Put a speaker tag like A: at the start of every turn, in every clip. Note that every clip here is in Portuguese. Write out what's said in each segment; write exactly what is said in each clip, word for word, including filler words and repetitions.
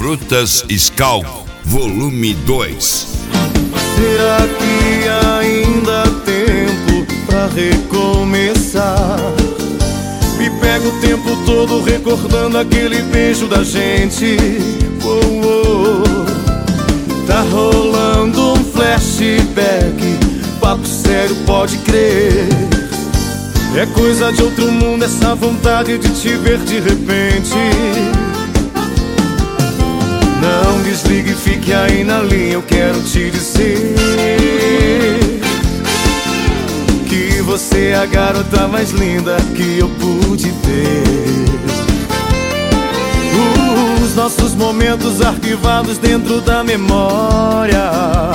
A: Frutas Skol, volume dois.
B: Será que ainda há tempo pra recomeçar? Me pego o tempo todo recordando aquele beijo da gente. Oh, oh. Tá rolando um flashback, papo sério, pode crer. É coisa de outro mundo essa vontade de te ver de repente. Não desligue, fique aí na linha, eu quero te dizer que você é a garota mais linda que eu pude ter. Os nossos momentos arquivados dentro da memória,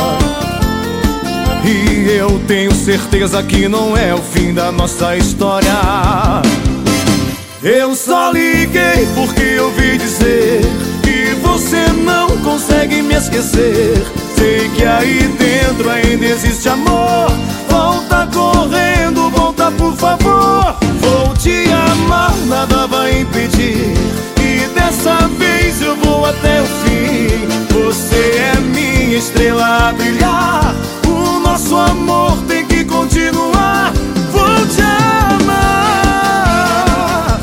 B: e eu tenho certeza que não é o fim da nossa história. Eu só liguei porque ouvi dizer que você não consegue me esquecer. Sei que aí dentro ainda existe amor. Volta correndo, volta por favor. Vou te amar, nada vai impedir. E dessa vez eu vou até o fim. Você é minha estrela a brilhar. O nosso amor tem que continuar. Vou te amar.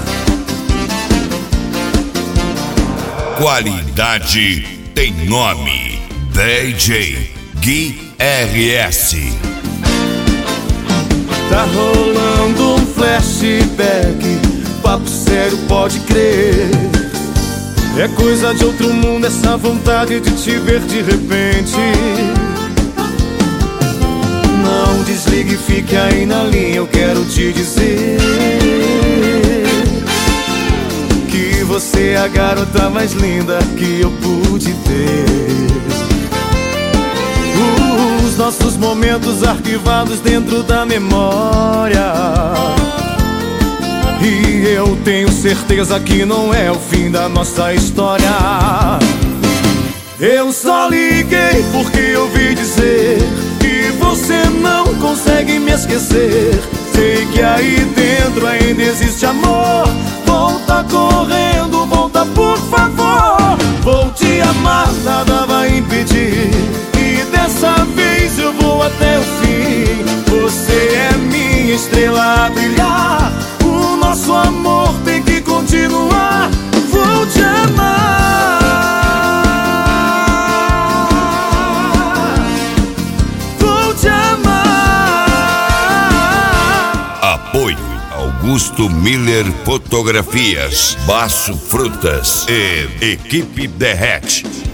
A: Qualidade tem nome. D J Gui R S.
B: Tá rolando um flashback, papo sério, pode crer. É coisa de outro mundo essa vontade de te ver de repente. Não desligue, fique aí na linha, eu quero te dizer que você é a garota mais linda que eu pude ter. Os nossos momentos arquivados dentro da memória, e eu tenho certeza que não é o fim da nossa história. Eu só liguei porque ouvi dizer que você não consegue me esquecer. Sei que aí dentro ainda existe amor. Volta correndo, volta por favor. Vou te amar, nada vai impedir. E dessa vez eu vou até o fim. Você é minha estrela a brilhar. O nosso amor tem que continuar. Vou te amar. Vou te amar.
A: Apoio Augusto Miller Fotografias, Baço Frutas e Equipe Derrete.